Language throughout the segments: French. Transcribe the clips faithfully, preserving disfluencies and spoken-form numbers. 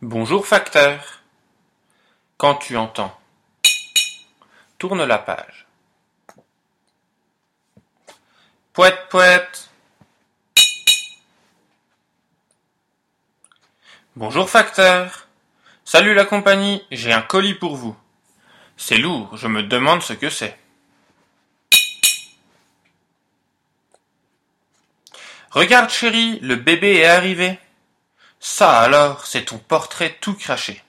Bonjour facteur. Quand tu entends, tourne la page. Poète, poète. Bonjour facteur. Salut la compagnie, j'ai un colis pour vous. C'est lourd, je me demande ce que c'est. Regarde chérie, le bébé est arrivé. Ça alors, c'est ton portrait tout craché.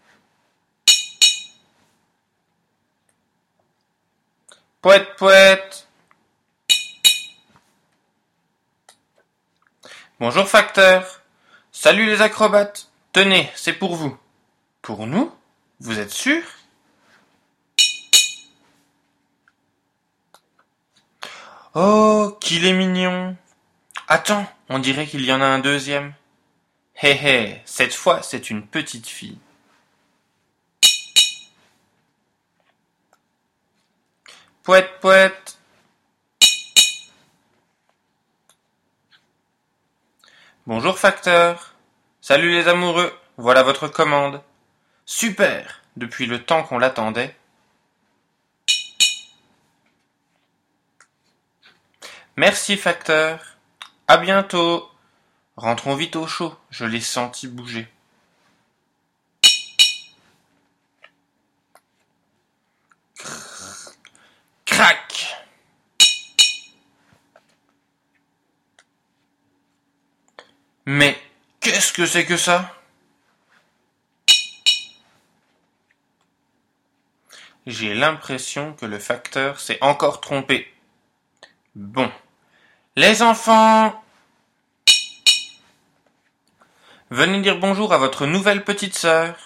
Poète, poète. Bonjour facteur. Salut les acrobates. Tenez, c'est pour vous. Pour nous? Vous êtes sûr? Oh, qu'il est mignon. Attends, on dirait qu'il y en a un deuxième. Hé hé, cette fois c'est une petite fille. Poète, poète. Bonjour facteur. Salut les amoureux, voilà votre commande. Super, depuis le temps qu'on l'attendait. Merci facteur. À bientôt. Rentrons vite au chaud, je l'ai senti bouger. Crac. Mais qu'est-ce que c'est que ça? J'ai l'impression que le facteur s'est encore trompé. Bon. Les enfants, venez dire bonjour à votre nouvelle petite sœur.